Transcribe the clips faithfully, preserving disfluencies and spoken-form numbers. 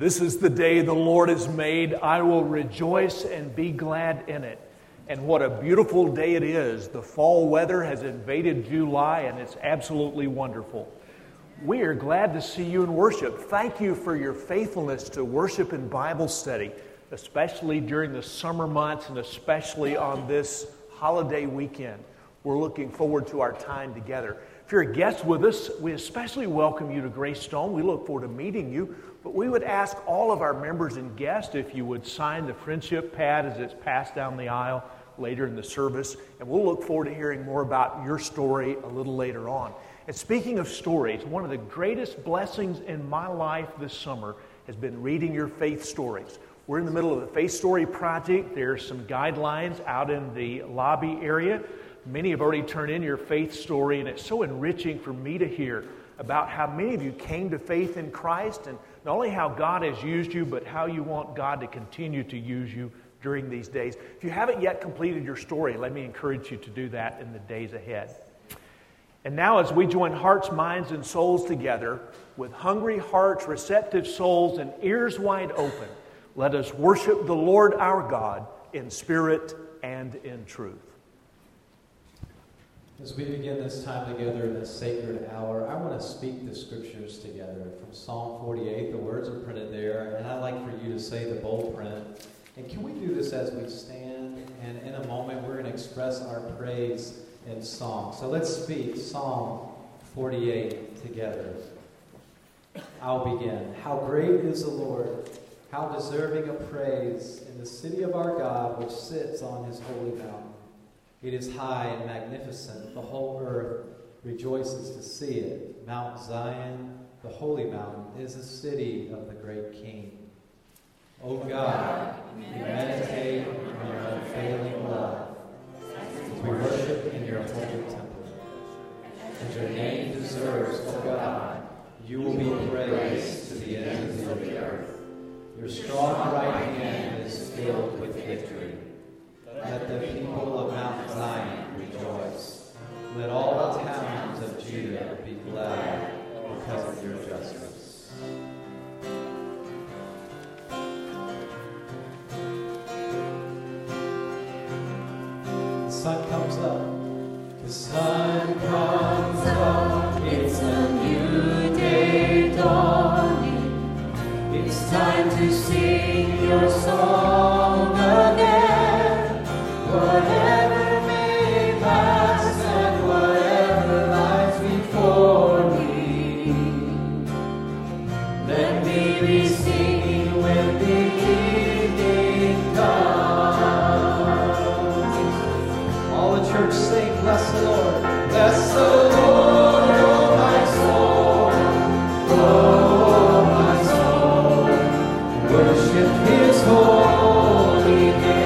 This is the day the Lord has made. I will rejoice and be glad in it. And what a beautiful day it is. The fall weather has invaded July, and it's absolutely wonderful. We are glad to see you in worship. Thank you for your faithfulness to worship and Bible study, especially during the summer months and especially on this holiday weekend. We're looking forward to our time together. If you're a guest with us, we especially welcome you to Greystone. We look forward to meeting you. But we would ask all of our members and guests if you would sign the friendship pad as it's passed down the aisle later in the service. And we'll look forward to hearing more about your story a little later on. And speaking of stories, one of the greatest blessings in my life this summer has been reading your faith stories. We're in the middle of the Faith Story Project. There's some guidelines out in the lobby area. Many have already turned in your faith story, and it's so enriching for me to hear about how many of you came to faith in Christ, and not only how God has used you, but how you want God to continue to use you during these days. If you haven't yet completed your story, let me encourage you to do that in the days ahead. And now as we join hearts, minds, and souls together, with hungry hearts, receptive souls, and ears wide open, let us worship the Lord our God in spirit and in truth. As we begin this time together in this sacred hour, I want to speak the scriptures together from Psalm forty-eight. The words are printed there, and I'd like for you to say the bold print. And can we do this as we stand? And in a moment, we're going to express our praise in song. So let's speak Psalm forty-eight together. I'll begin. How great is the Lord, how deserving of praise in the city of our God, which sits on his holy mountain. It is high and magnificent. The whole earth rejoices to see it. Mount Zion, the holy mountain, is the city of the great King. O God, we meditate on your unfailing love as we worship in your holy temple. As your name deserves, O God, you will be praised to the ends of the earth. Your strong right hand is filled with victory. Let the people of Mount Zion rejoice. Let all the towns of Judah be glad because of your justice. The sun comes up. The sun comes up. It's a new day dawning. It's time to sing your song again. Whatever may pass and whatever lies before me, let me be singing when the evening comes. All the church sing, bless the Lord. Bless the Lord, oh my soul, oh my soul. Worship his holy name.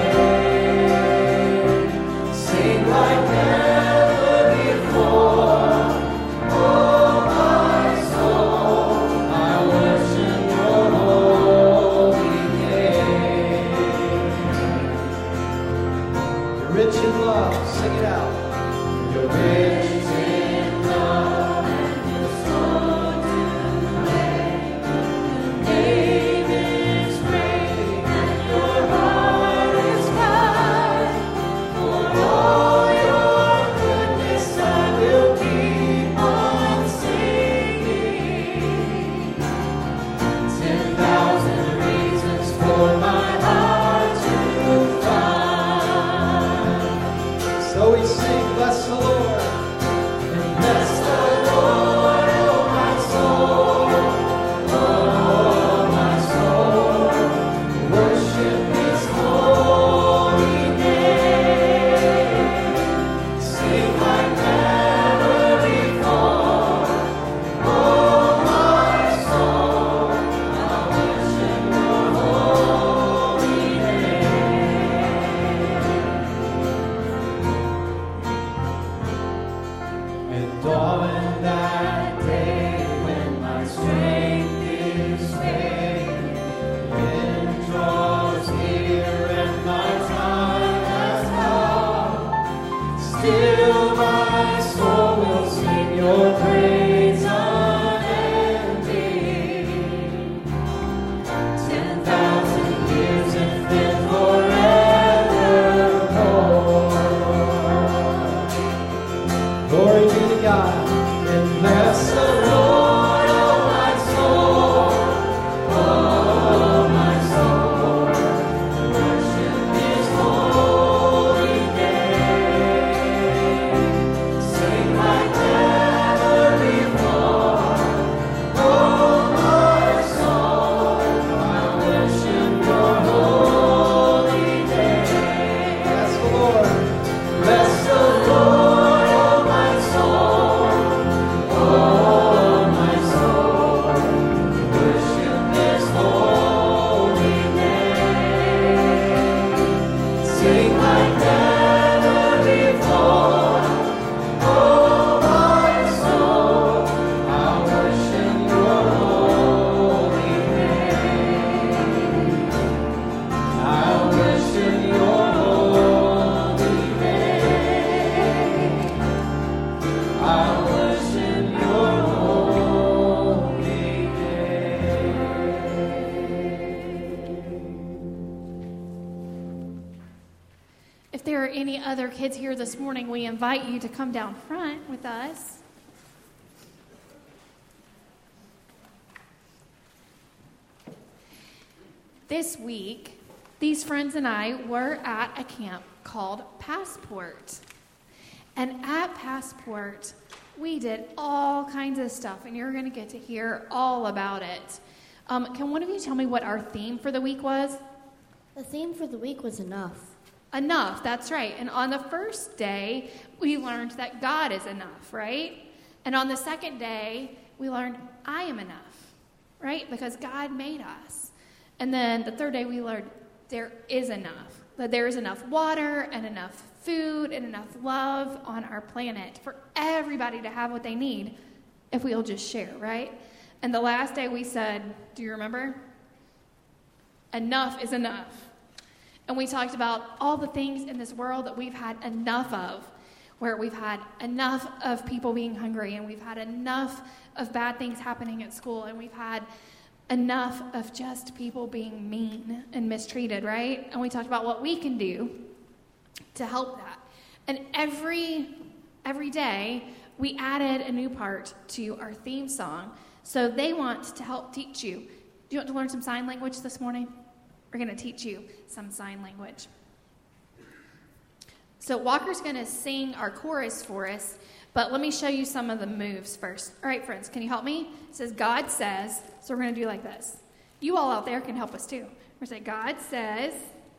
Your there are any other kids here this morning, we invite you to come down front with us. This week, these friends and I were at a camp called Passport. And at Passport, we did all kinds of stuff, and you're going to get to hear all about it. Um, can one of you tell me what our theme for the week was? The theme for the week was enough. Enough, that's right. And on the first day, we learned that God is enough, right? And on the second day, we learned I am enough, right? Because God made us. And then the third day, we learned there is enough. That there is enough water and enough food and enough love on our planet for everybody to have what they need if we'll just share, right? And the last day we said, do you remember? Enough is enough. And we talked about all the things in this world that we've had enough of, where we've had enough of people being hungry, and we've had enough of bad things happening at school, and we've had enough of just people being mean and mistreated, right? And we talked about what we can do to help that. And every every day, we added a new part to our theme song. So they want to help teach you. Do you want to learn some sign language this morning? We're going to teach you some sign language. So Walker's going to sing our chorus for us, but let me show you some of the moves first. All right, friends, can you help me? It says, God says, so we're going to do like this. You all out there can help us too. We're going to say, God says,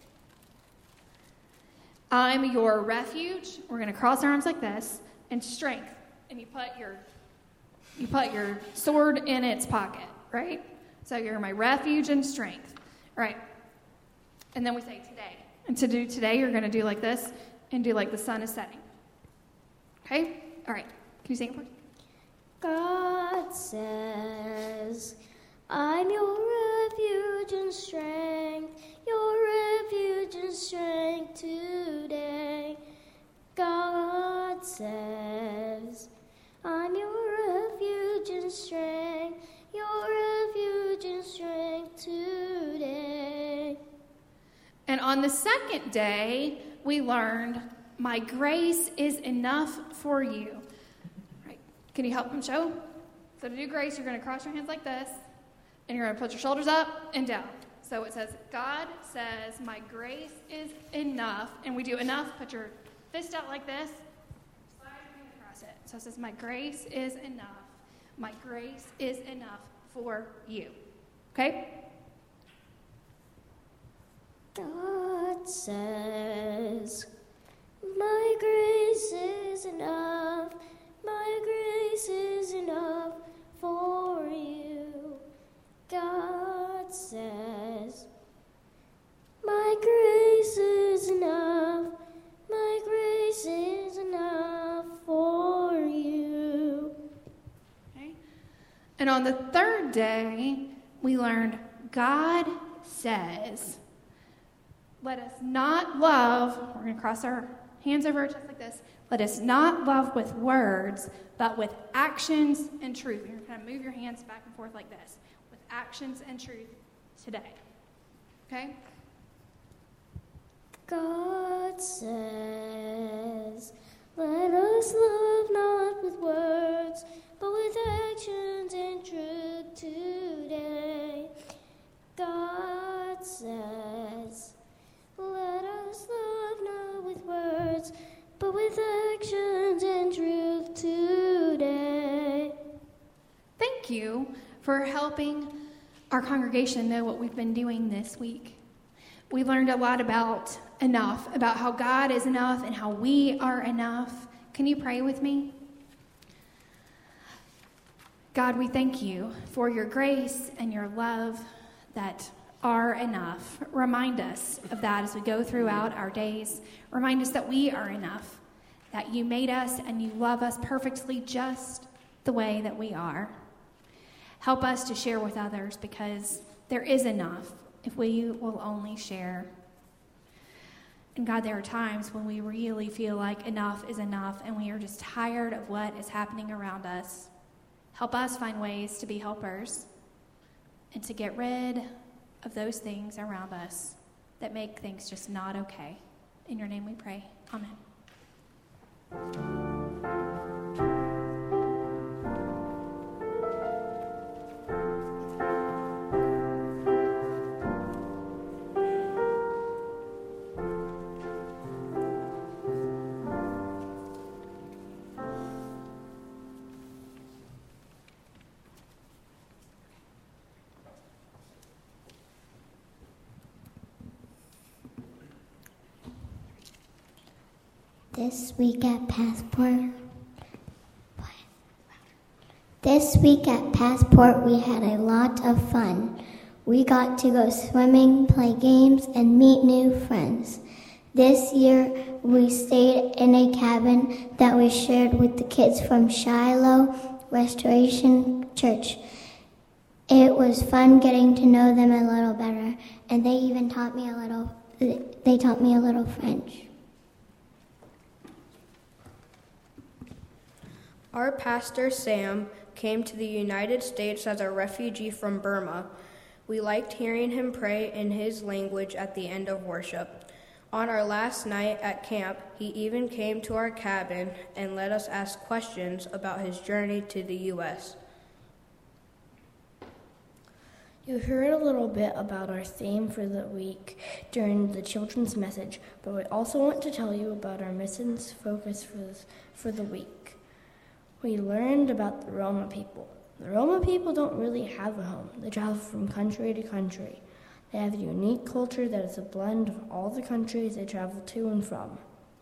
I'm your refuge. We're going to cross our arms like this, and strength. And you put your you put your sword in its pocket, right? So you're my refuge and strength. All right. And then we say today. And to do today, you're going to do like this and do like the sun is setting. Okay? All right. Can you sing it for us? God says, I'm your refuge and strength, your refuge and strength today. God says, I'm your refuge and strength, your refuge and strength today. And on the second day, we learned, my grace is enough for you. Right. Can you help them show? So to do grace, you're going to cross your hands like this, and you're going to put your shoulders up and down. So it says, God says, my grace is enough. And we do enough. Put your fist out like this. Slide your hand across it. So it says, my grace is enough. My grace is enough for you. Okay? God says, my grace is enough. My grace is enough for you. God says, my grace is enough. My grace is enough for you. Okay. And on the third day, we learned God says, let us not love, we're going to cross our hands over just like this, let us not love with words, but with actions and truth. You're going to move your hands back and forth like this, with actions and truth today. Okay? God says, let us love not with words, but with actions and truth today. God says, let us love not with words, but with actions and truth today. Thank you for helping our congregation know what we've been doing this week. We learned a lot about enough, about how God is enough and how we are enough. Can you pray with me? God, we thank you for your grace and your love that are enough. Remind us of that as we go throughout our days. Remind us that we are enough, that you made us and you love us perfectly just the way that we are. Help us to share with others because there is enough if we will only share. And God, there are times when we really feel like enough is enough and we are just tired of what is happening around us. Help us find ways to be helpers and to get rid of those things around us that make things just not okay. In your name we pray. Amen. This week at Passport, this week at Passport, we had a lot of fun. We got to go swimming, play games, and meet new friends. This year, we stayed in a cabin that we shared with the kids from Shiloh Restoration Church. It was fun getting to know them a little better, and they even taught me a little, they taught me a little French. Our pastor, Sam, came to the United States as a refugee from Burma. We liked hearing him pray in his language at the end of worship. On our last night at camp, he even came to our cabin and let us ask questions about his journey to the U S You heard a little bit about our theme for the week during the children's message, but we also want to tell you about our missions focus for, this, for the week. We learned about the Roma people. The Roma people don't really have a home. They travel from country to country. They have a unique culture that is a blend of all the countries they travel to and from.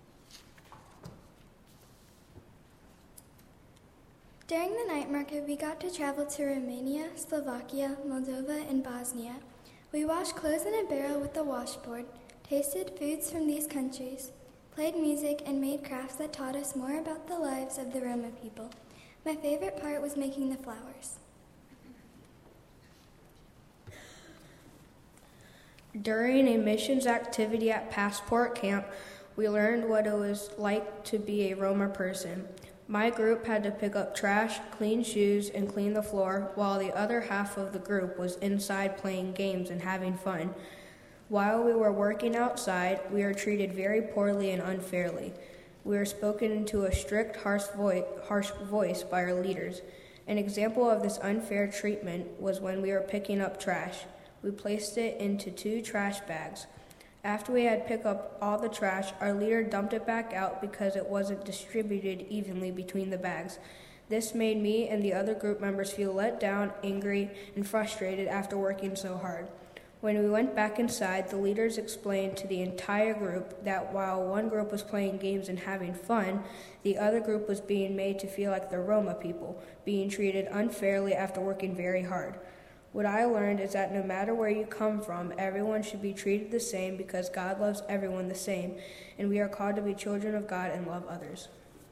During the night market, we got to travel to Romania, Slovakia, Moldova, and Bosnia. We washed clothes in a barrel with a washboard, tasted foods from these countries, played music, and made crafts that taught us more about the lives of the Roma people. My favorite part was making the flowers. During a missions activity at Passport Camp, we learned what it was like to be a Roma person. My group had to pick up trash, clean shoes, and clean the floor, while the other half of the group was inside playing games and having fun. While we were working outside, we were treated very poorly and unfairly. We were spoken into a strict, harsh voice, harsh voice by our leaders. An example of this unfair treatment was when we were picking up trash. We placed it into two trash bags. After we had picked up all the trash, our leader dumped it back out because it wasn't distributed evenly between the bags. This made me and the other group members feel let down, angry, and frustrated after working so hard. When we went back inside, the leaders explained to the entire group that while one group was playing games and having fun, the other group was being made to feel like the Roma people, being treated unfairly after working very hard. What I learned is that no matter where you come from, everyone should be treated the same because God loves everyone the same, and we are called to be children of God and love others.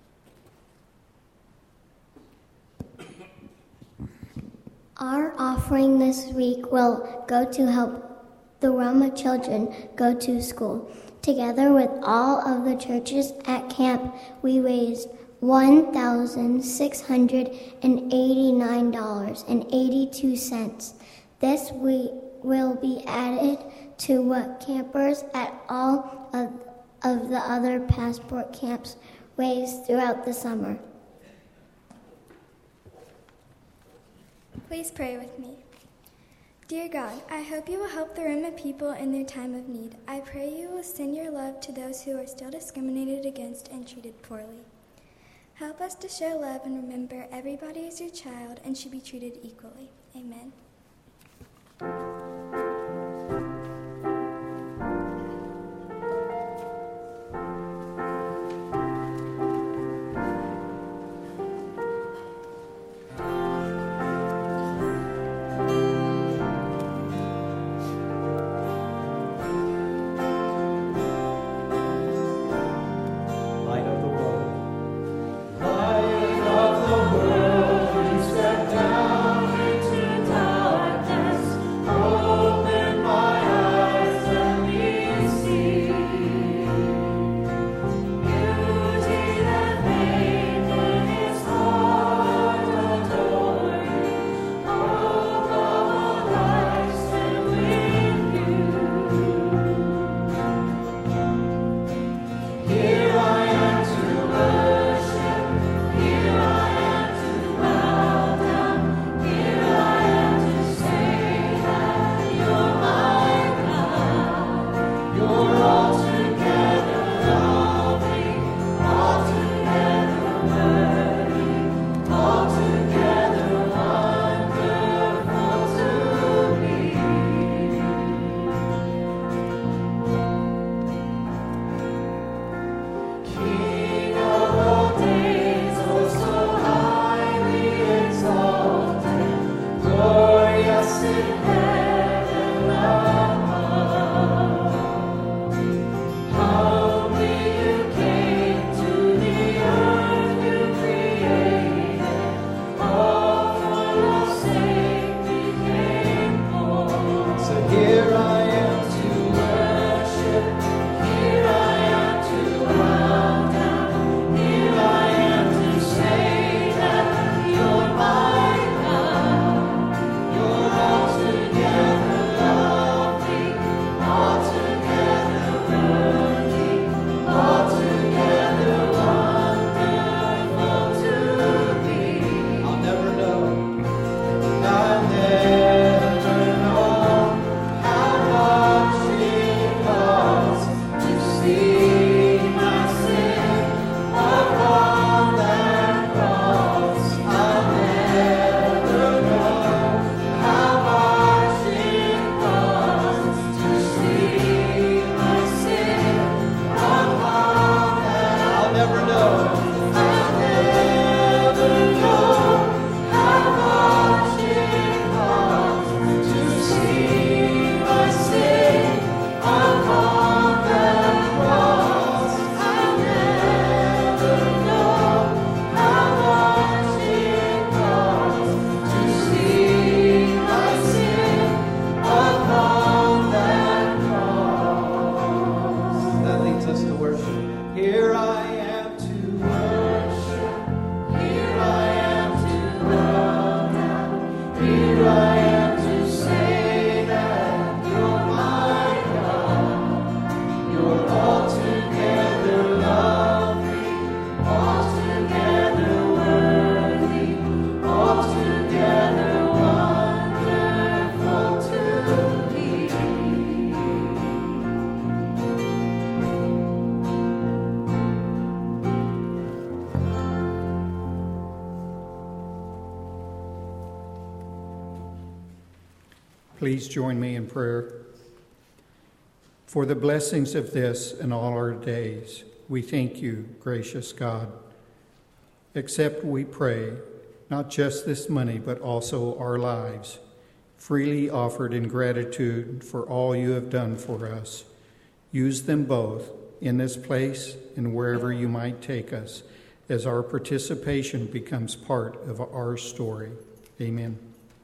Our offering this week will go to help the Roma children go to school. Together with all of the churches at camp, we raised one thousand six hundred eighty-nine dollars and eighty-two cents. This we will be added to what campers at all of, of the other Passport camps raised throughout the summer. Please pray with me. Dear God, I hope you will help the Roma people in their time of need. I pray you will send your love to those who are still discriminated against and treated poorly. Help us to show love and remember everybody is your child and should be treated equally. Amen. Down into darkness. please join me in prayer. For the blessings of this and all our days, we thank you, gracious God. Accept, we pray, not just this money, but also our lives, freely offered in gratitude for all you have done for us. Use them both in this place and wherever you might take us, as our participation becomes part of our story. Amen.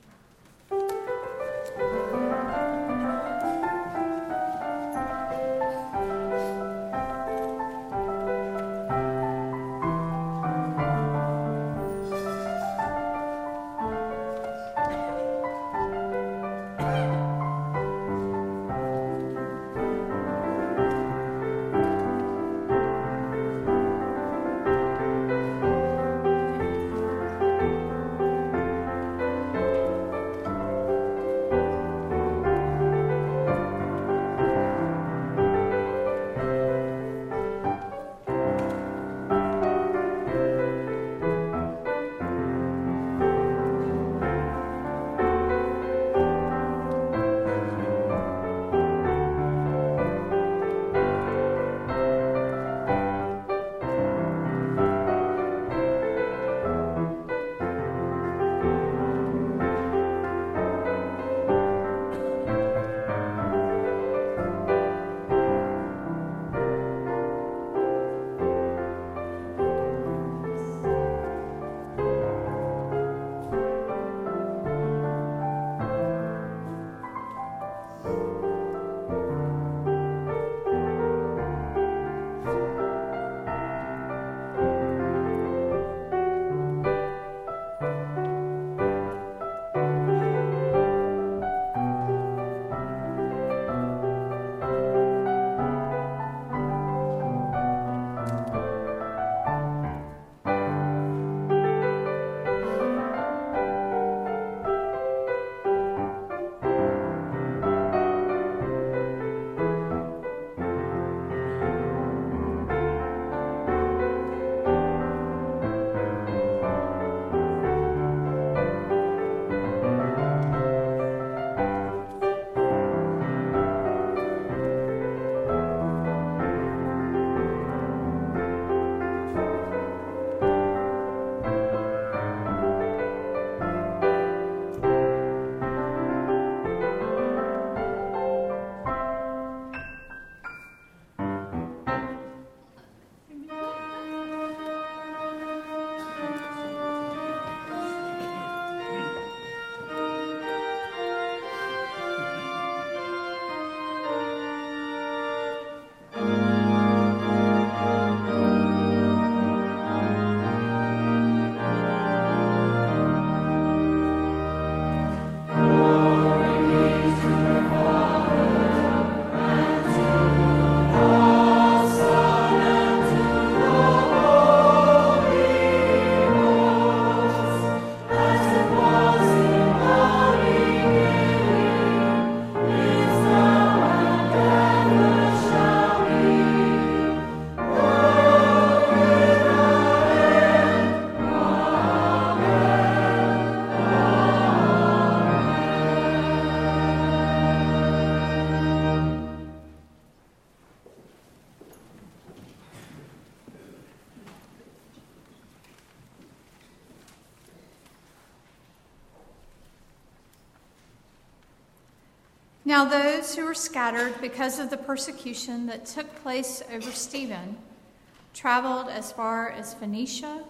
Now those who were scattered because of the persecution that took place over Stephen traveled as far as Phoenicia,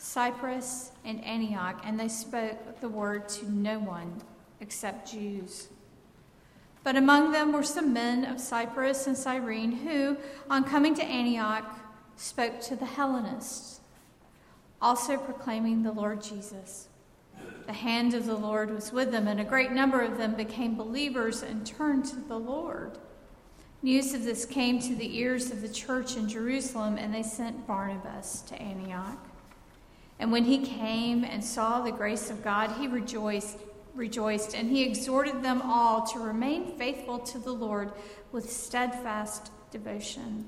Cyprus, and Antioch, and they spoke the word to no one except Jews. But among them were some men of Cyprus and Cyrene who, on coming to Antioch, spoke to the Hellenists, also proclaiming the Lord Jesus. The hand of the Lord was with them, and a great number of them became believers and turned to the Lord. News of this came to the ears of the church in Jerusalem, and they sent Barnabas to Antioch. And when he came and saw the grace of God, he rejoiced, rejoiced, and he exhorted them all to remain faithful to the Lord with steadfast devotion.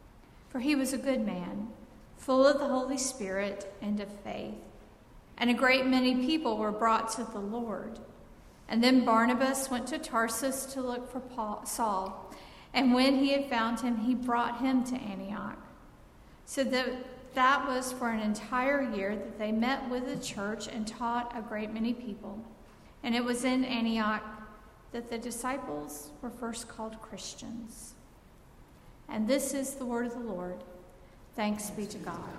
For he was a good man, full of the Holy Spirit and of faith. And a great many people were brought to the Lord. And then Barnabas went to Tarsus to look for Paul, Saul. And when he had found him, he brought him to Antioch. So that, that was for an entire year that they met with the church and taught a great many people. And it was in Antioch that the disciples were first called Christians. And this is the word of the Lord. Thanks be to God.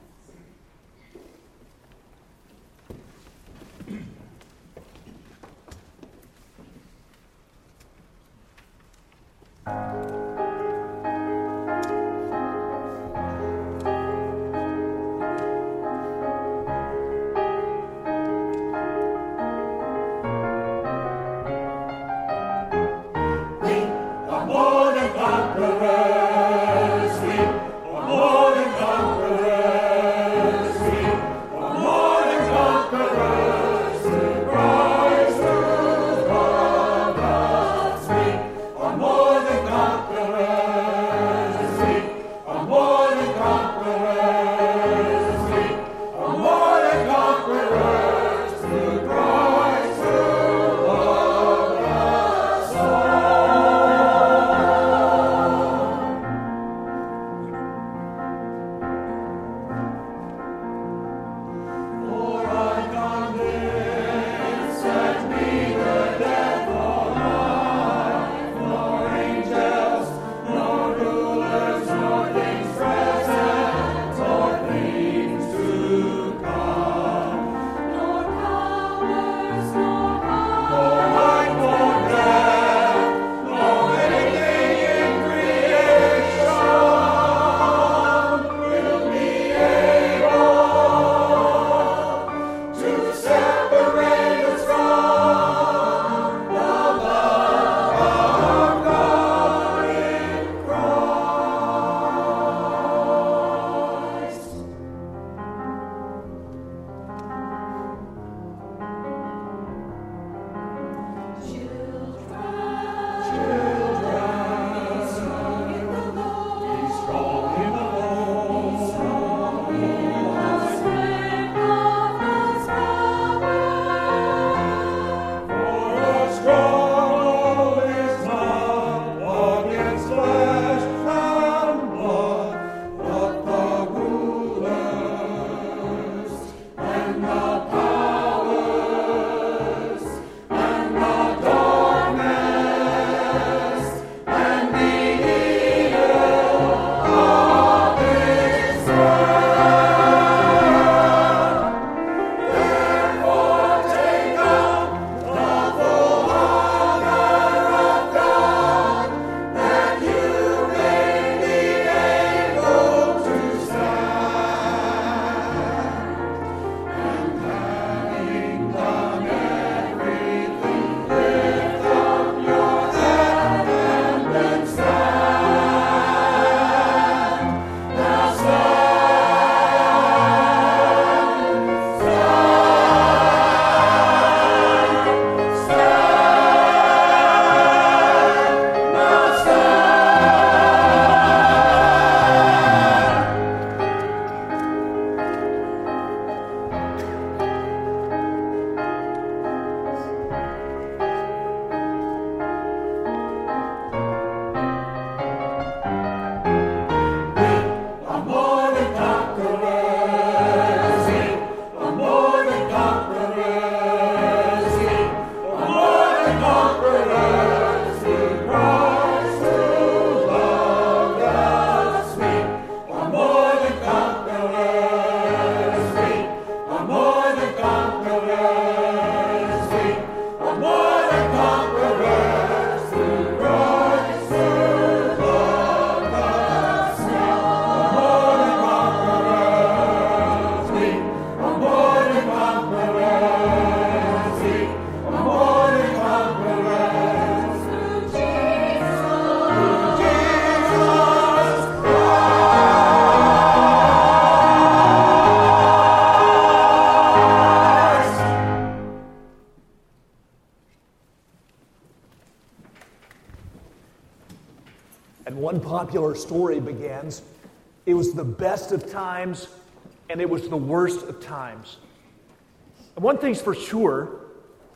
popular story begins. It was the best of times, and it was the worst of times. And one thing's for sure,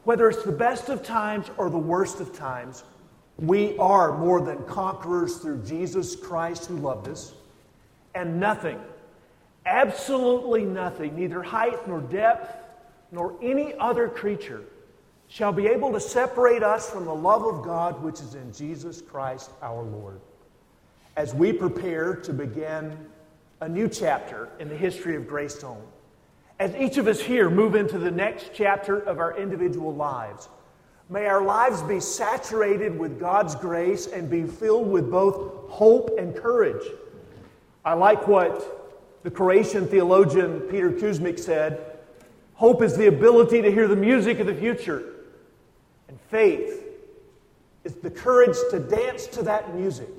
Whether it's the best of times or the worst of times, we are more than conquerors through Jesus Christ who loved us. And nothing, absolutely nothing, neither height nor depth nor any other creature shall be able to separate us from the love of God which is in Jesus Christ our Lord. As we prepare to begin a new chapter in the history of Greystone, as each of us here move into the next chapter of our individual lives, may our lives be saturated with God's grace and be filled with both hope and courage. I like what the Croatian theologian Peter Kuzmic said. Hope is the ability to hear the music of the future. And faith is the courage to dance to that music,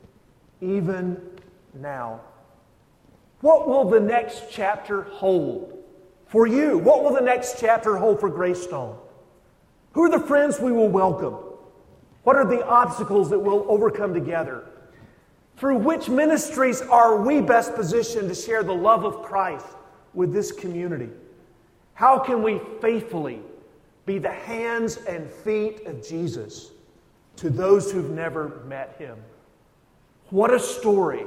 even now. What will the next chapter hold for you? What will the next chapter hold for Greystone? Who are the friends we will welcome? What are the obstacles that we'll overcome together? Through which ministries are we best positioned to share the love of Christ with this community? How can we faithfully be the hands and feet of Jesus to those who've never met Him? What a story.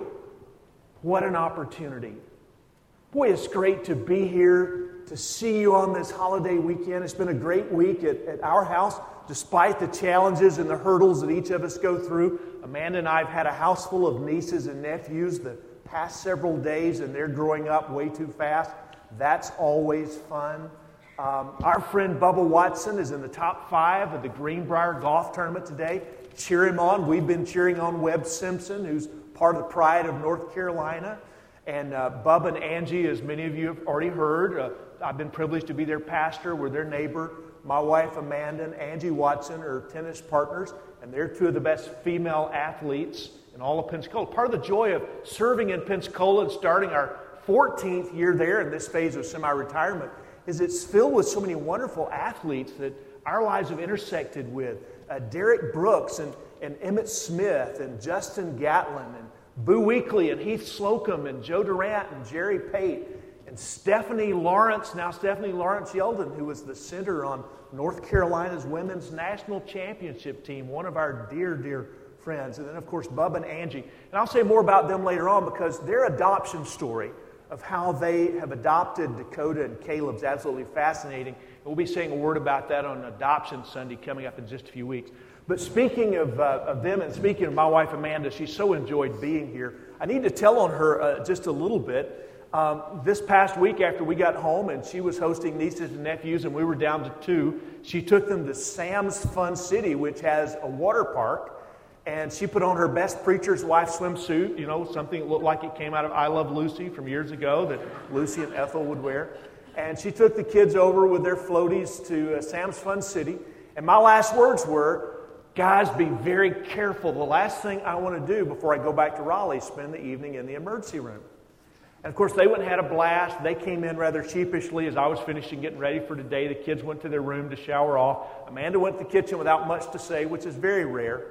What an opportunity. Boy, it's great to be here, to see you on this holiday weekend. It's been a great week at, at our house, despite the challenges and the hurdles that each of us go through. Amanda and I have had a house full of nieces and nephews the past several days, and they're growing up way too fast. That's always fun. Um, our friend Bubba Watson is in the top five of the Greenbrier Golf Tournament today. Cheer him on. We've been cheering on Webb Simpson, who's part of the Pride of North Carolina. And uh, Bubba and Angie, as many of you have already heard, uh, I've been privileged to be their pastor. We're their neighbor. My wife, Amanda, and Angie Watson are tennis partners, and they're two of the best female athletes in all of Pensacola. Part of the joy of serving in Pensacola and starting our fourteenth year there in this phase of semi-retirement is it's filled with so many wonderful athletes that our lives have intersected with. Uh, Derek Brooks and, and Emmett Smith and Justin Gatlin and Boo Weekley and Heath Slocum and Joe Durant and Jerry Pate and Stephanie Lawrence, now Stephanie Lawrence Yeldon, who was the center on North Carolina's women's national championship team, one of our dear, dear friends. And then, of course, Bubba and Angie. And I'll say more about them later on because their adoption story of how they have adopted Dakota and Caleb is absolutely fascinating. And we'll be saying a word about that on Adoption Sunday coming up in just a few weeks. But speaking of, uh, of them and speaking of my wife Amanda, she so enjoyed being here. I need to tell on her uh, just a little bit. Um, this past week after we got home and she was hosting nieces and nephews and we were down to two, she took them to Sam's Fun City, which has a water park. And she put on her best preacher's wife swimsuit, you know, something that looked like it came out of I Love Lucy from years ago that Lucy and Ethel would wear. And she took the kids over with their floaties to uh, Sam's Fun City. And my last words were, guys, be very careful. The last thing I want to do before I go back to Raleigh is spend the evening in the emergency room. And of course, they went and had a blast. They came in rather sheepishly as I was finishing getting ready for today. The kids went to their room to shower off. Amanda went to the kitchen without much to say, which is very rare.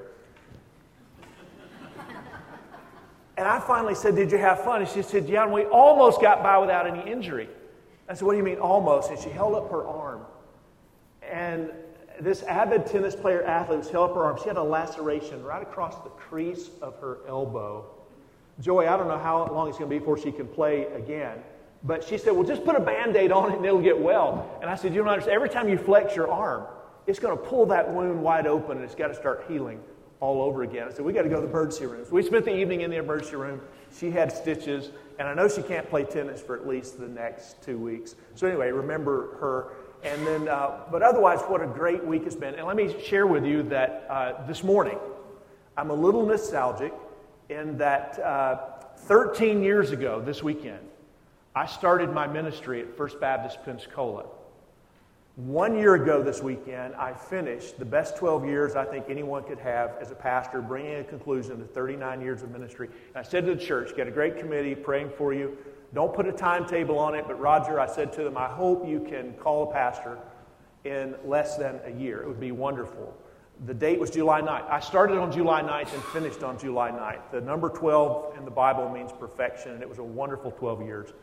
And I finally said, did you have fun? And she said, yeah, and we almost got by without any injury. I said, what do you mean almost? And she held up her arm. And this avid tennis player athlete was held up her arm. She had a laceration right across the crease of her elbow. Joey, I don't know how long it's going to be before she can play again. But she said, well, just put a Band-Aid on it and it'll get well. And I said, you don't understand. Every time you flex your arm, it's going to pull that wound wide open and it's got to start healing all over again. I said, we got to go to the emergency room. So we spent the evening in the emergency room. She had stitches, and I know she can't play tennis for at least the next two weeks. So anyway, remember her. And then, uh, but otherwise, what a great week it's been. And let me share with you that uh, this morning, I'm a little nostalgic in that uh, thirteen years ago this weekend, I started my ministry at First Baptist Pensacola. One year ago this weekend, I finished the best twelve years I think anyone could have as a pastor, bringing a conclusion to thirty-nine years of ministry. And I said to the church, got a great committee praying for you. Don't put a timetable on it, but Roger, I said to them, I hope you can call a pastor in less than a year. It would be wonderful. The date was July ninth. I started on July ninth and finished on July ninth. The number twelve in the Bible means perfection, and it was a wonderful twelve years.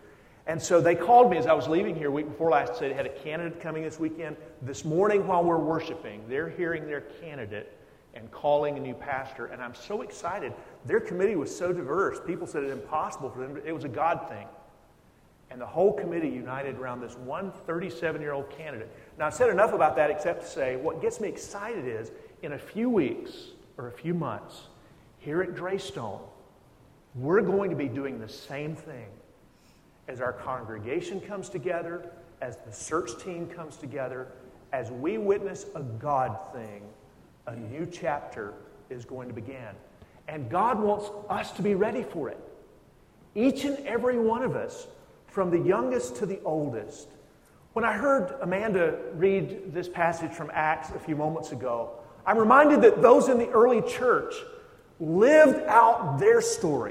And so they called me as I was leaving here a week before last and said they had a candidate coming this weekend. This morning while we're worshiping, they're hearing their candidate and calling a new pastor. And I'm so excited. Their committee was so diverse. People said it was impossible for them. It was a God thing. And the whole committee united around this one thirty-seven-year-old candidate. Now, I've said enough about that except to say what gets me excited is in a few weeks or a few months, here at Greystone, we're going to be doing the same thing. As our congregation comes together, as the search team comes together, as we witness a God thing, a new chapter is going to begin. And God wants us to be ready for it. Each and every one of us, from the youngest to the oldest. When I heard Amanda read this passage from Acts a few moments ago, I'm reminded that those in the early church lived out their story.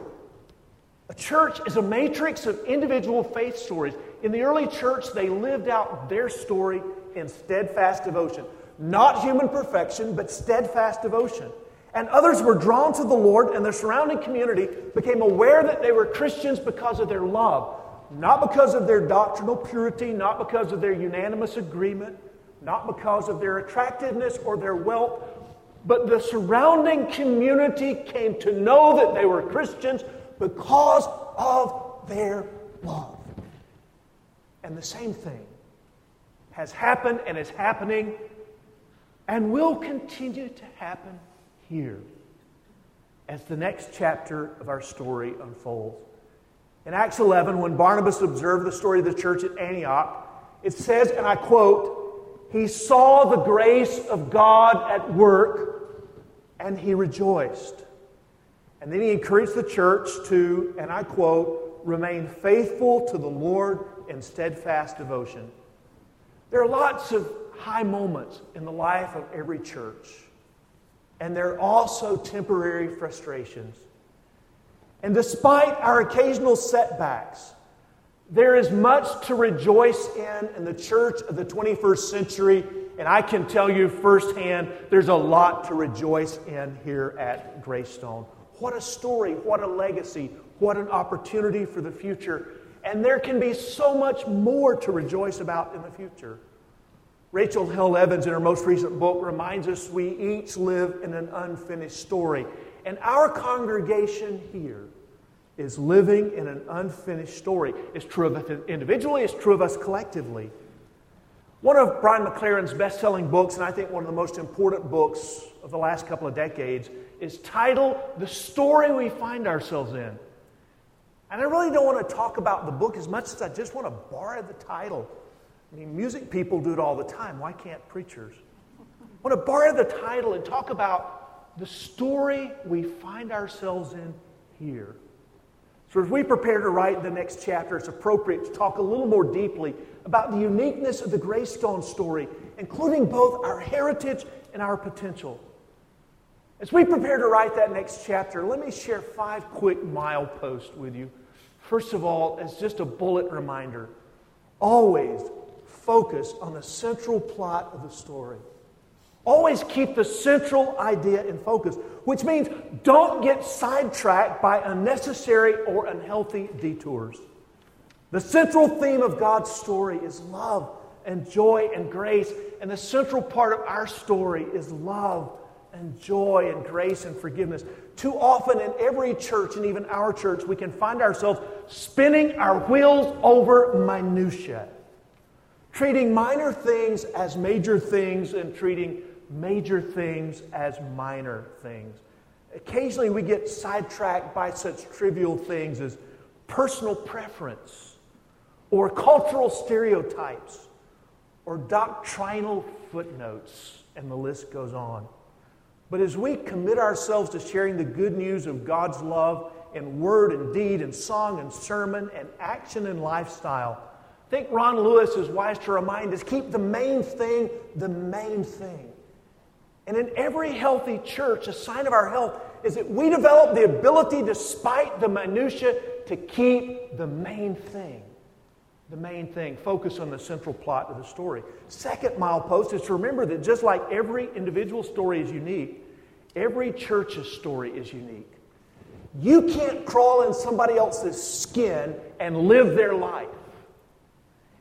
A church is a matrix of individual faith stories. In the early church, they lived out their story in steadfast devotion. Not human perfection, but steadfast devotion. And others were drawn to the Lord, and the surrounding community became aware that they were Christians because of their love. Not because of their doctrinal purity, not because of their unanimous agreement, not because of their attractiveness or their wealth, but the surrounding community came to know that they were Christians because of their love. And the same thing has happened and is happening and will continue to happen here as the next chapter of our story unfolds. In Acts eleven, when Barnabas observed the story of the church at Antioch, it says, and I quote, "He saw the grace of God at work, and he rejoiced." And then he encouraged the church to, and I quote, "remain faithful to the Lord in steadfast devotion." There are lots of high moments in the life of every church, and there are also temporary frustrations. And despite our occasional setbacks, there is much to rejoice in in the church of the twenty-first century, and I can tell you firsthand, there's a lot to rejoice in here at Greystone. What a story, what a legacy, what an opportunity for the future. And there can be so much more to rejoice about in the future. Rachel Held Evans, in her most recent book, reminds us we each live in an unfinished story. And our congregation here is living in an unfinished story. It's true of us individually, it's true of us collectively. One of Brian McLaren's best-selling books, and I think one of the most important books of the last couple of decades, is titled The Story We Find Ourselves In. And I really don't want to talk about the book as much as I just want to borrow the title. I mean, music people do it all the time. Why can't preachers? I want to borrow the title and talk about the story we find ourselves in here. So as we prepare to write the next chapter, it's appropriate to talk a little more deeply about the uniqueness of the Greystone story, including both our heritage and our potential. As we prepare to write that next chapter, let me share five quick mileposts with you. First of all, as just a bullet reminder, always focus on the central plot of the story. Always keep the central idea in focus, which means don't get sidetracked by unnecessary or unhealthy detours. The central theme of God's story is love and joy and grace, and the central part of our story is love and joy and grace and forgiveness. Too often in every church, and even our church, we can find ourselves spinning our wheels over minutiae, treating minor things as major things and treating major things as minor things. Occasionally we get sidetracked by such trivial things as personal preference or cultural stereotypes or doctrinal footnotes, and the list goes on. But as we commit ourselves to sharing the good news of God's love in word and deed and song and sermon and action and lifestyle, I think Ron Lewis is wise to remind us, keep the main thing the main thing. And in every healthy church, a sign of our health is that we develop the ability, despite the minutiae, to keep the main thing. The main thing. Focus on the central plot of the story. Second milepost is to remember that just like every individual story is unique, every church's story is unique. You can't crawl in somebody else's skin and live their life.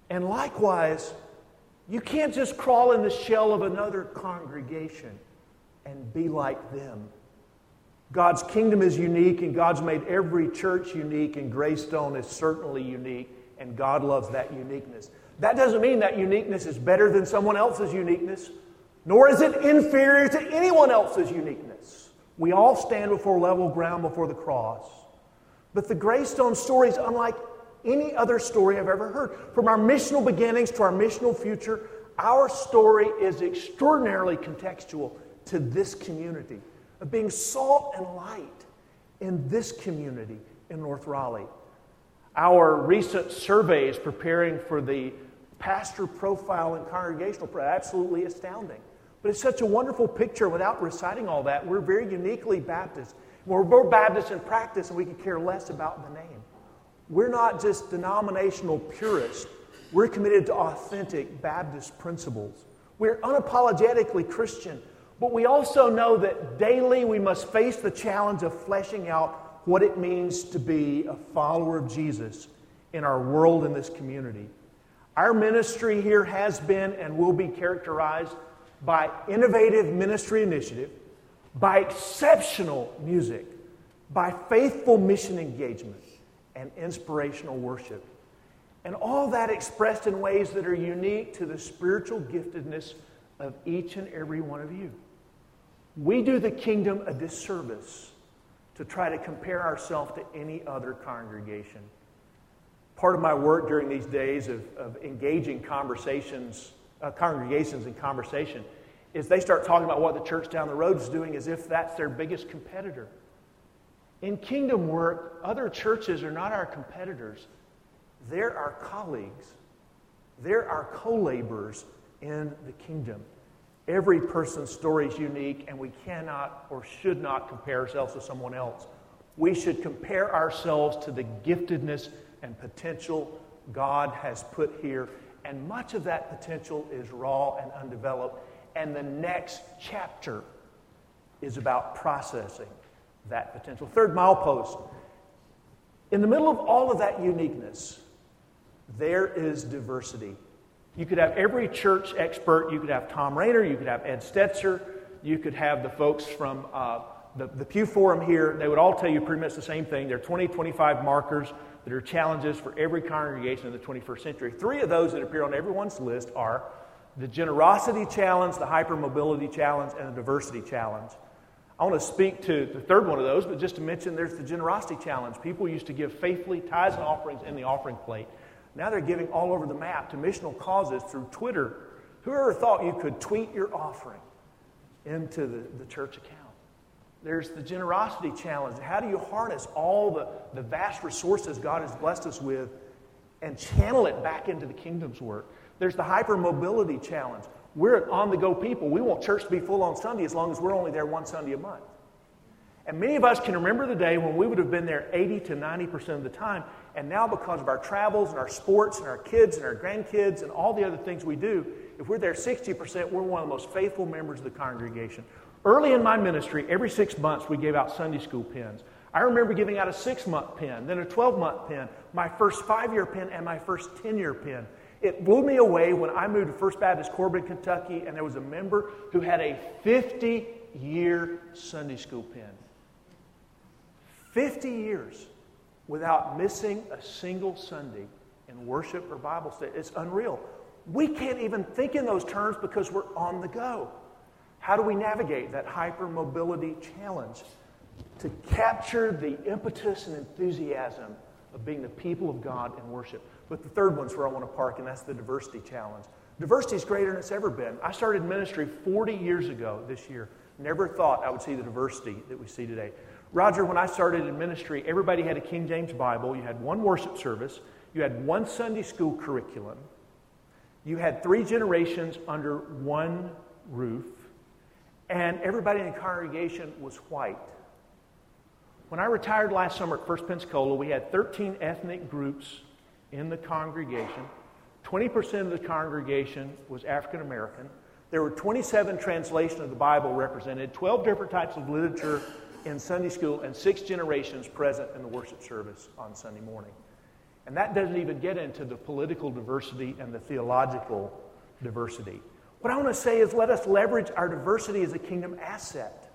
And likewise, you can't just crawl in the shell of another congregation and be like them. God's kingdom is unique, and God's made every church unique, and Greystone is certainly unique, and God loves that uniqueness. That doesn't mean that uniqueness is better than someone else's uniqueness, nor is it inferior to anyone else's uniqueness. We all stand before level ground before the cross. But the Greystone story is unlike any other story I've ever heard. From our missional beginnings to our missional future, our story is extraordinarily contextual to this community, of being salt and light in this community in North Raleigh. Our recent surveys preparing for the pastor profile and congregational profile, absolutely astounding. But it's such a wonderful picture. Without reciting all that, we're very uniquely Baptist. We're more Baptist in practice, and we can care less about the name. We're not just denominational purists. We're committed to authentic Baptist principles. We're unapologetically Christian, but we also know that daily we must face the challenge of fleshing out what it means to be a follower of Jesus in our world and this community. Our ministry here has been and will be characterized by innovative ministry initiative, by exceptional music, by faithful mission engagement, and inspirational worship. And all that expressed in ways that are unique to the spiritual giftedness of each and every one of you. We do the kingdom a disservice to try to compare ourselves to any other congregation. Part of my work during these days of, of engaging conversations, uh, congregations in conversation is they start talking about what the church down the road is doing as if that's their biggest competitor. In kingdom work, other churches are not our competitors. They're our colleagues. They're our co-laborers in the kingdom. Every person's story is unique, and we cannot or should not compare ourselves to someone else. We should compare ourselves to the giftedness and potential God has put here, and much of that potential is raw and undeveloped, and the next chapter is about processing that potential. Third milepost. In the middle of all of that uniqueness, there is diversity. You could have every church expert. You could have Tom Rayner. You could have Ed Stetzer. You could have the folks from uh, the, the Pew Forum here. They would all tell you pretty much the same thing. There are twenty, twenty-five markers that are challenges for every congregation in the twenty-first century. Three of those that appear on everyone's list are the generosity challenge, the hypermobility challenge, and the diversity challenge. I want to speak to the third one of those, but just to mention there's the generosity challenge. People used to give faithfully tithes and offerings in the offering plate. Now they're giving all over the map to missional causes through Twitter. Whoever thought you could tweet your offering into the, the church account? There's the generosity challenge. How do you harness all the, the vast resources God has blessed us with and channel it back into the kingdom's work? There's the hypermobility challenge. We're an on-the-go people. We want church to be full on Sunday as long as we're only there one Sunday a month. And many of us can remember the day when we would have been there eighty to ninety percent of the time. And now because of our travels and our sports and our kids and our grandkids and all the other things we do, if we're there sixty percent, we're one of the most faithful members of the congregation. Early in my ministry, every six months we gave out Sunday school pins. I remember giving out a six-month pin, then a twelve-month pin, my first five-year pin, and my first ten-year pin. It blew me away when I moved to First Baptist Corbin, Kentucky, and there was a member who had a fifty-year Sunday school pin. fifty years without missing a single Sunday in worship or Bible study. It's unreal. We can't even think in those terms because we're on the go. How do we navigate that hypermobility challenge to capture the impetus and enthusiasm of being the people of God in worship? But the third one's where I want to park, and that's the diversity challenge. Diversity is greater than it's ever been. I started ministry forty years ago this year. Never thought I would see the diversity that we see today. Roger, when I started in ministry, everybody had a King James Bible. You had one worship service. You had one Sunday school curriculum. You had three generations under one roof. And everybody in the congregation was white. When I retired last summer at First Pensacola, we had thirteen ethnic groups in the congregation. twenty percent of the congregation was African American. There were twenty-seven translations of the Bible represented, twelve different types of literature in Sunday school, and six generations present in the worship service on Sunday morning. And that doesn't even get into the political diversity and the theological diversity. What I want to say is let us leverage our diversity as a kingdom asset.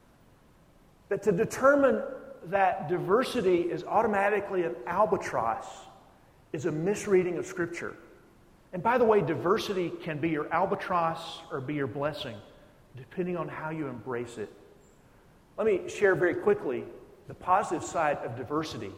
That to determine that diversity is automatically an albatross is a misreading of Scripture. And by the way, diversity can be your albatross or be your blessing, depending on how you embrace it. Let me share very quickly the positive side of diversity.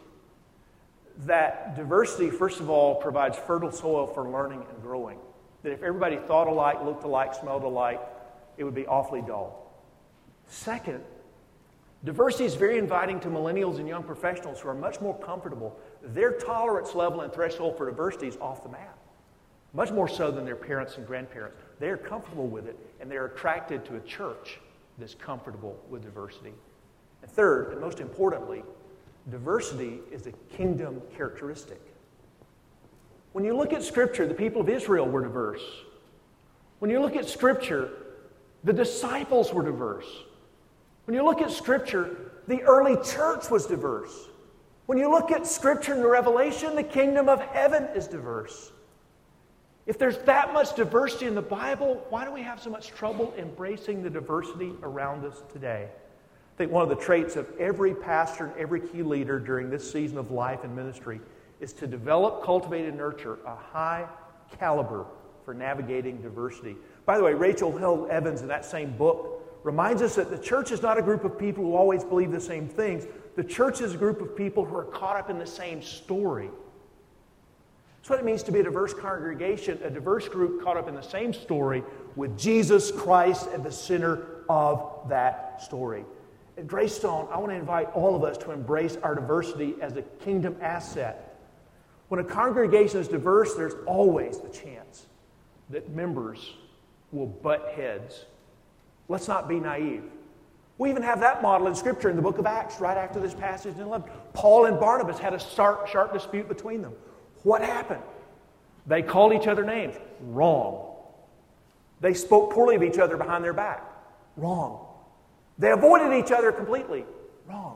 That diversity, first of all, provides fertile soil for learning and growing. That if everybody thought alike, looked alike, smelled alike, it would be awfully dull. Second, diversity is very inviting to millennials and young professionals who are much more comfortable. Their tolerance level and threshold for diversity is off the map, much more so than their parents and grandparents. They're comfortable with it, and they're attracted to a church that's comfortable with diversity. And third, and most importantly, diversity is a kingdom characteristic. When you look at Scripture, the people of Israel were diverse. When you look at Scripture, the disciples were diverse. When you look at Scripture, the early church was diverse. When you look at Scripture and the Revelation, the kingdom of heaven is diverse. If there's that much diversity in the Bible, why do we have so much trouble embracing the diversity around us today? I think one of the traits of every pastor and every key leader during this season of life and ministry is to develop, cultivate, and nurture a high caliber for navigating diversity. By the way, Rachel Hill Evans in that same book reminds us that the church is not a group of people who always believe the same things. The church is a group of people who are caught up in the same story. That's what it means to be a diverse congregation, a diverse group caught up in the same story with Jesus Christ at the center of that story. At Greystone, I want to invite all of us to embrace our diversity as a kingdom asset. When a congregation is diverse, there's always a chance that members will butt heads. Let's not be naive. We even have that model in Scripture in the book of Acts, right after this passage in eleven. Paul and Barnabas had a sharp, sharp dispute between them. What happened? They called each other names. Wrong. They spoke poorly of each other behind their back. Wrong. They avoided each other completely. Wrong.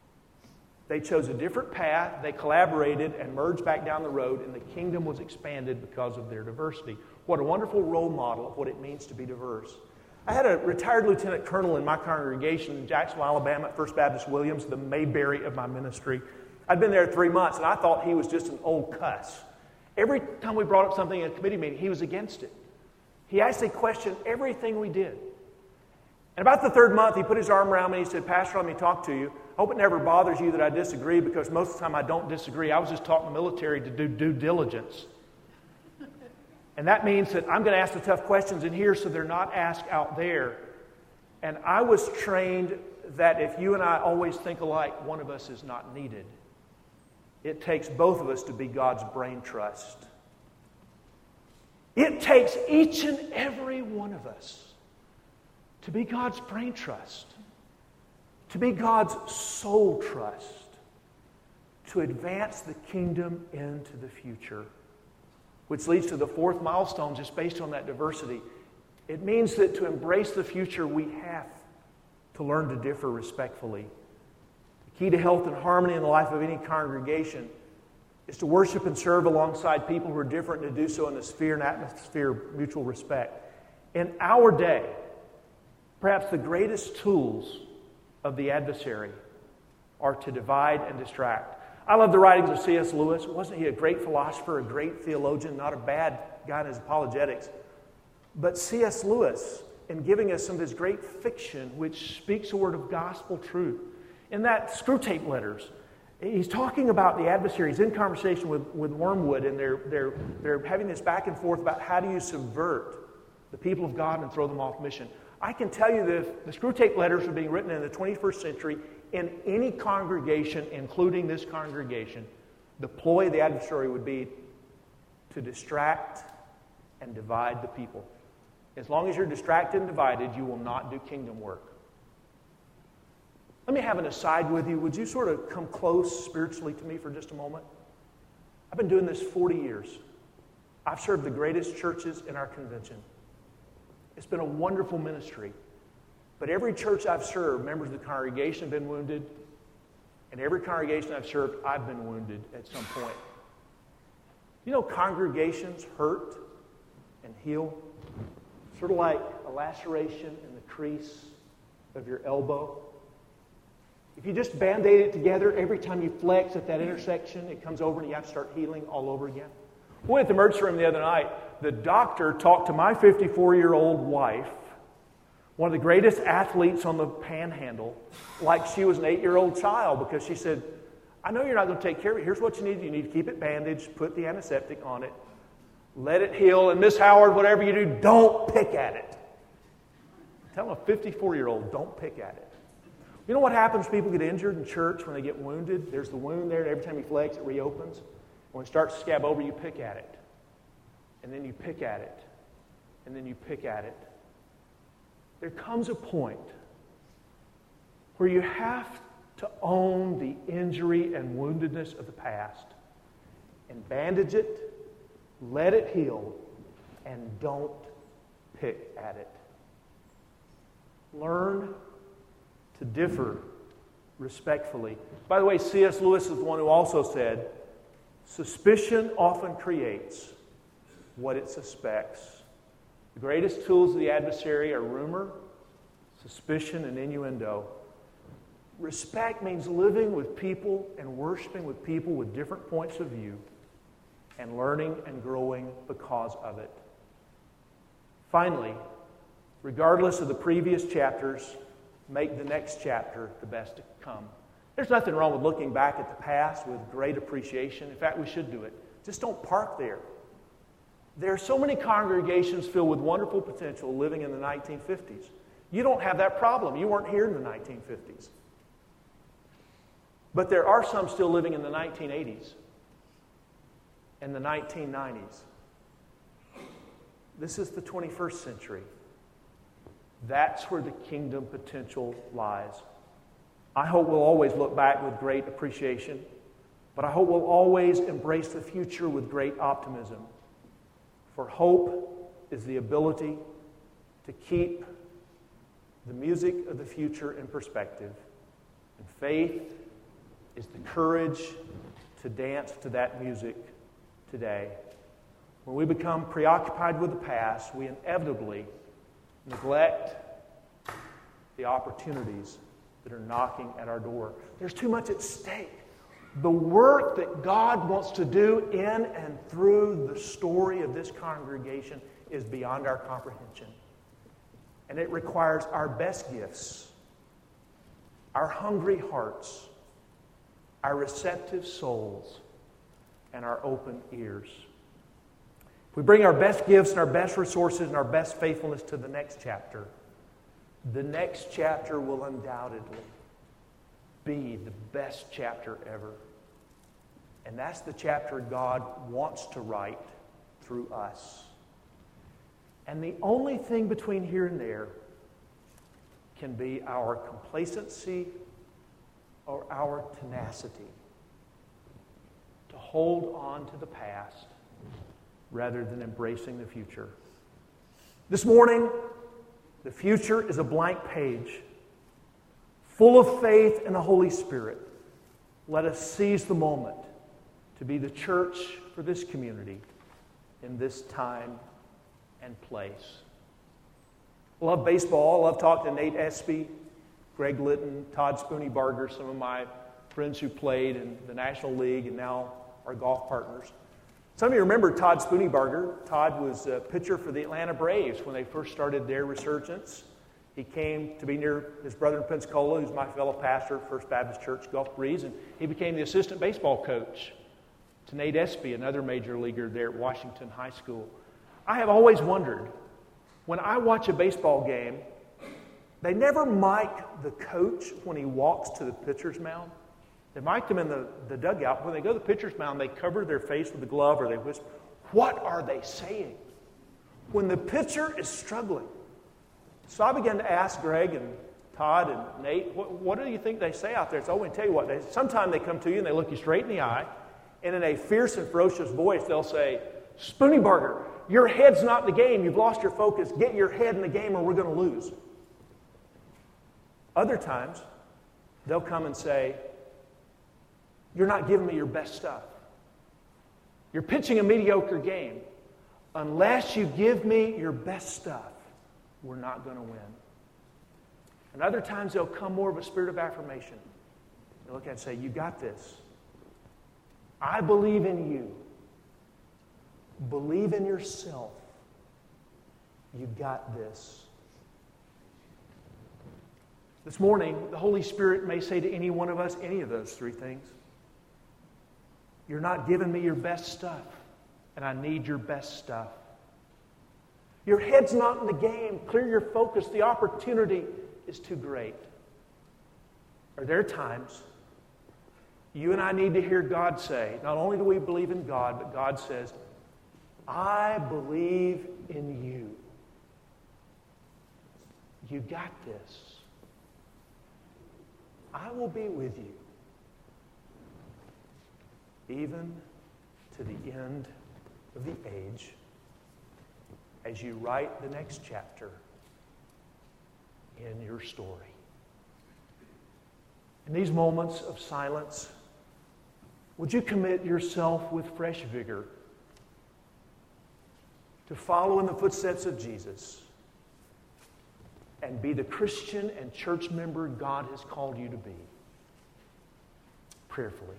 They chose a different path, they collaborated and merged back down the road, and the kingdom was expanded because of their diversity. What a wonderful role model of what it means to be diverse. I had a retired lieutenant colonel in my congregation in Jacksonville, Alabama at First Baptist Williams, the Mayberry of my ministry. I'd been there three months, and I thought he was just an old cuss. Every time we brought up something in a committee meeting, he was against it. He actually questioned everything we did. And about the third month, he put his arm around me and he said, "Pastor, let me talk to you. I hope it never bothers you that I disagree, because most of the time I don't disagree. I was just taught in the military to do due diligence. And that means that I'm going to ask the tough questions in here so they're not asked out there. And I was trained that if you and I always think alike, one of us is not needed. It takes both of us to be God's brain trust. It takes each and every one of us to be God's brain trust, to be God's soul trust, to advance the kingdom into the future. Which leads to the fourth milestone, just based on that diversity. It means that to embrace the future, we have to learn to differ respectfully. The key to health and harmony in the life of any congregation is to worship and serve alongside people who are different, and to do so in a sphere and atmosphere of mutual respect. In our day, perhaps the greatest tools of the adversary are to divide and distract. I love the writings of C S Lewis. Wasn't he a great philosopher, a great theologian, not a bad guy in his apologetics? But C S Lewis, in giving us some of his great fiction, which speaks a word of gospel truth, in that Screwtape Letters, he's talking about the adversary. He's in conversation with, with Wormwood, and they're, they're, they're having this back and forth about how do you subvert the people of God and throw them off mission. I can tell you that if the Screwtape Letters were being written in the twenty-first century, in any congregation, including this congregation, the ploy of the adversary would be to distract and divide the people. As long as you're distracted and divided, you will not do kingdom work. Let me have an aside with you. Would you sort of come close spiritually to me for just a moment? I've been doing this forty years. I've served the greatest churches in our convention. It's been a wonderful ministry. But every church I've served, members of the congregation have been wounded. And every congregation I've served, I've been wounded at some point. You know, congregations hurt and heal. Sort of like a laceration in the crease of your elbow. If you just Band-Aid it together, every time you flex at that intersection, it comes over and you have to start healing all over again. We went to the emergency room the other night. The doctor talked to my fifty-four-year-old wife, one of the greatest athletes on the panhandle, like she was an eight-year-old child, because she said, I know you're not going to take care of it. Here's what you need. You need to keep it bandaged, put the antiseptic on it, let it heal, and Miss Howard, whatever you do, don't pick at it. Tell a fifty-four-year-old, don't pick at it. You know what happens when people get injured in church when they get wounded? There's the wound there, and every time you flex, it reopens. When it starts to scab over, you pick at it. And then you pick at it. And then you pick at it. There comes a point where you have to own the injury and woundedness of the past and bandage it, let it heal, and don't pick at it. Learn to differ respectfully. By the way, C S Lewis is the one who also said, suspicion often creates what it suspects. The greatest tools of the adversary are rumor, suspicion, and innuendo. Respect means living with people and worshiping with people with different points of view and learning and growing because of it. Finally, regardless of the previous chapters, make the next chapter the best to come. There's nothing wrong with looking back at the past with great appreciation. In fact, we should do it. Just don't park there. There are so many congregations filled with wonderful potential living in the nineteen fifties. You don't have that problem. You weren't here in the nineteen fifties. But there are some still living in the nineteen eighties and the nineteen nineties. This is the twenty-first century. That's where the kingdom potential lies. I hope we'll always look back with great appreciation, but I hope we'll always embrace the future with great optimism. For hope is the ability to keep the music of the future in perspective, and faith is the courage to dance to that music today. When we become preoccupied with the past, we inevitably neglect the opportunities that are knocking at our door. There's too much at stake. The work that God wants to do in and through the story of this congregation is beyond our comprehension. And it requires our best gifts, our hungry hearts, our receptive souls, and our open ears. If we bring our best gifts and our best resources and our best faithfulness to the next chapter, the next chapter will undoubtedly be the best chapter ever. And that's the chapter God wants to write through us. And the only thing between here and there can be our complacency or our tenacity to hold on to the past rather than embracing the future. This morning, the future is a blank page, full of faith in the Holy Spirit. Let us seize the moment to be the church for this community in this time and place. I love baseball. I love talking to Nate Espy, Greg Litton, Todd Spooneybarger, some of my friends who played in the National League and now are golf partners. Some of you remember Todd Spooneybarger. Todd was a pitcher for the Atlanta Braves when they first started their resurgence. He came to be near his brother in Pensacola, who's my fellow pastor at First Baptist Church, Gulf Breeze, and he became the assistant baseball coach to Nate Espy, another major leaguer there at Washington High School. I have always wondered, when I watch a baseball game, they never mic the coach when he walks to the pitcher's mound. They mic him in the, the dugout. When they go to the pitcher's mound, they cover their face with a glove or they whisper. What are they saying? When the pitcher is struggling. So I began to ask Greg and Todd and Nate, what, what do you think they say out there? So I want to tell you what. They, sometimes they come to you and they look you straight in the eye, and in a fierce and ferocious voice, they'll say, Spooneybarger, your head's not in the game. You've lost your focus. Get your head in the game or we're going to lose. Other times, they'll come and say, you're not giving me your best stuff. You're pitching a mediocre game. Unless you give me your best stuff, we're not going to win. And other times there'll come more of a spirit of affirmation. You look at it and say, you got this. I believe in you. Believe in yourself. You got this. This morning, the Holy Spirit may say to any one of us any of those three things. You're not giving me your best stuff, and I need your best stuff. Your head's not in the game. Clear your focus. The opportunity is too great. Are there times you and I need to hear God say, not only do we believe in God, but God says, I believe in you. You got this. I will be with you, even to the end of the age, as you write the next chapter in your story. In these moments of silence, would you commit yourself with fresh vigor to follow in the footsteps of Jesus and be the Christian and church member God has called you to be? Prayerfully.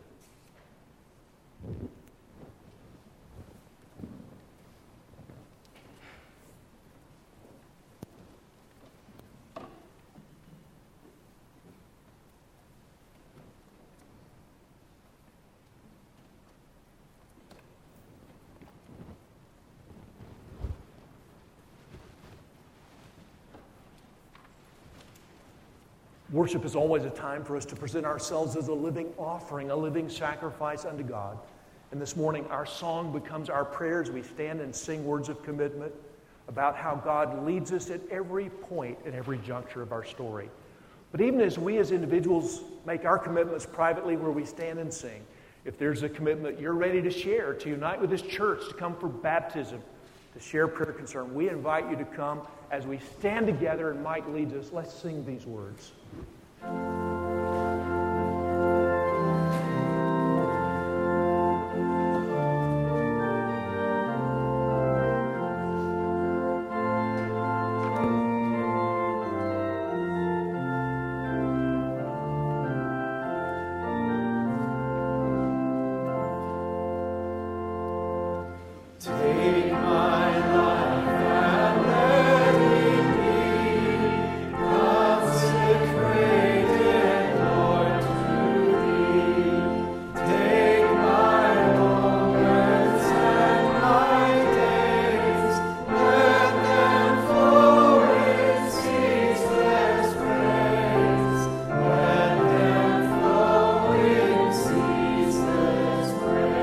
Worship is always a time for us to present ourselves as a living offering, a living sacrifice unto God. And this morning, our song becomes our prayers. We stand and sing words of commitment about how God leads us at every point and every juncture of our story. But even as we as individuals make our commitments privately where we stand and sing, if there's a commitment you're ready to share, to unite with this church, to come for baptism, to share prayer concern, we invite you to come as we stand together and Mike leads us. Let's sing these words. Take my life and let it be consecrated, Lord, to Thee. Take my moments and my days, let them flow in ceaseless praise. Let them flow in ceaseless praise.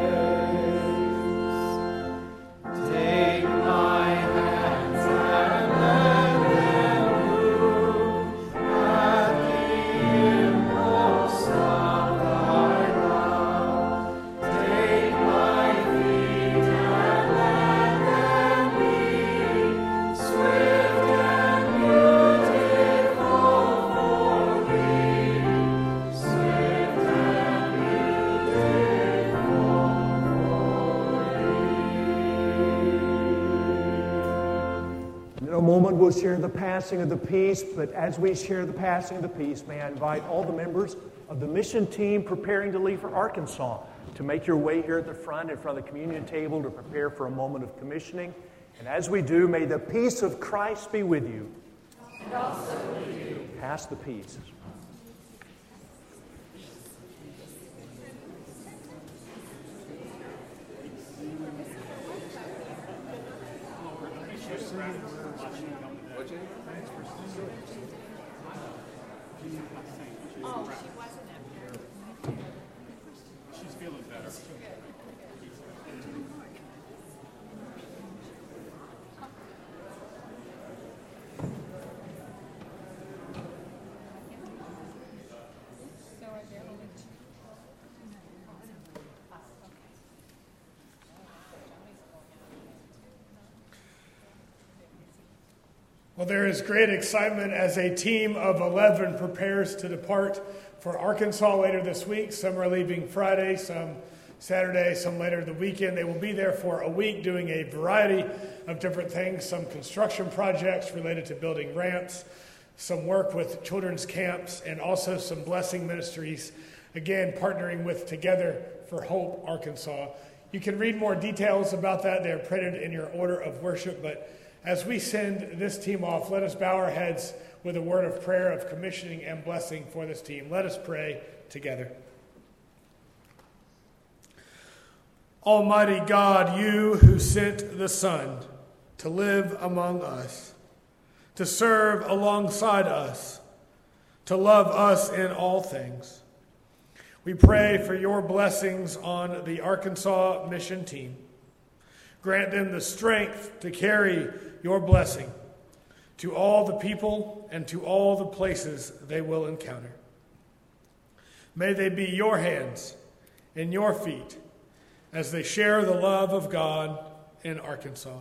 Take my hands and let them move at the impulse of Thy love. Take my feet and let them be swift and beautiful for Thee. Swift and beautiful for In a moment, we'll share the passing of the peace, but as we share the passing of the peace, may I invite all the members of the mission team preparing to leave for Arkansas to make your way here at the front in front of the communion table to prepare for a moment of commissioning. And as we do, may the peace of Christ be with you. And also with you. Pass the peace. Well, there is great excitement as a team of eleven prepares to depart for Arkansas later this week. Some are leaving Friday, some Saturday, some later the weekend. They will be there for a week doing a variety of different things, some construction projects related to building ramps, some work with children's camps, and also some blessing ministries, again, partnering with Together for Hope Arkansas. You can read more details about that. They're printed in your order of worship. But as we send this team off, let us bow our heads with a word of prayer of commissioning and blessing for this team. Let us pray together. Almighty God, you who sent the Son to live among us, to serve alongside us, to love us in all things, we pray for your blessings on the Arkansas mission team. Grant them the strength to carry your blessing to all the people and to all the places they will encounter. May they be your hands and your feet as they share the love of God in Arkansas.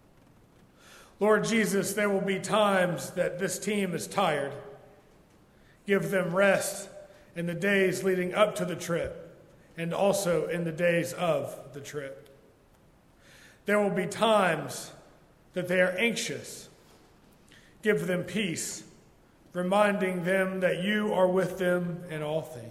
Lord Jesus, there will be times that this team is tired. Give them rest in the days leading up to the trip, and also in the days of the trip. There will be times that they are anxious. Give them peace, reminding them that you are with them in all things.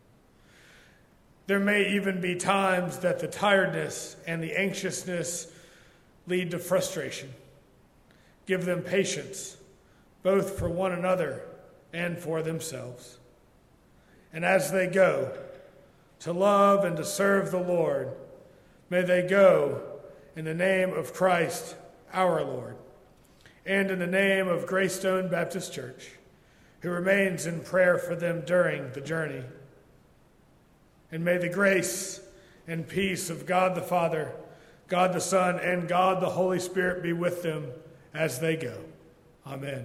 There may even be times that the tiredness and the anxiousness lead to frustration. Give them patience, both for one another and for themselves. And as they go to love and to serve the Lord, may they go in the name of Christ, our Lord, and in the name of Greystone Baptist Church, who remains in prayer for them during the journey. And may the grace and peace of God the Father, God the Son, and God the Holy Spirit be with them as they go. Amen.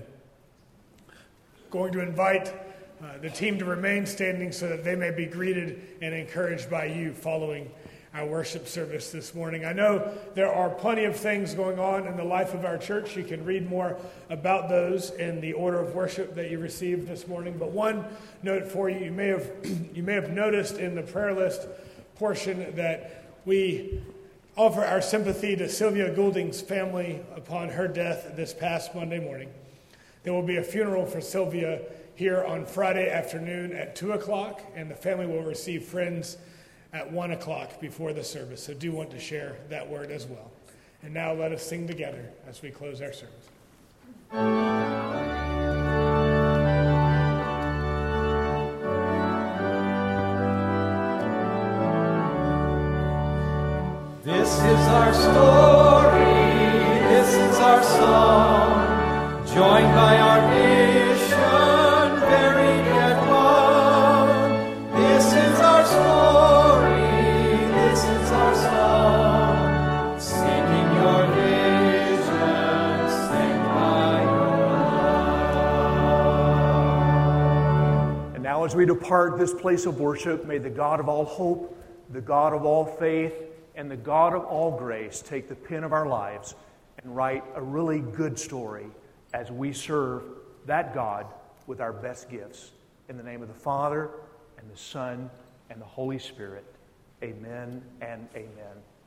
Going to invite Uh, the team to remain standing so that they may be greeted and encouraged by you following our worship service this morning. I know there are plenty of things going on in the life of our church. You can read more about those in the order of worship that you received this morning. But one note for you, you may have you may have noticed in the prayer list portion that we offer our sympathy to Sylvia Goulding's family upon her death this past Monday morning. There will be a funeral for Sylvia here on Friday afternoon at two o'clock, and the family will receive friends at one o'clock before the service. So do want to share that word as well. And now let us sing together as we close our service. This is our story, this is our song, joined by our mission. As we depart this place of worship, may the God of all hope, the God of all faith, and the God of all grace take the pen of our lives and write a really good story as we serve that God with our best gifts. In the name of the Father, and the Son, and the Holy Spirit. Amen and amen.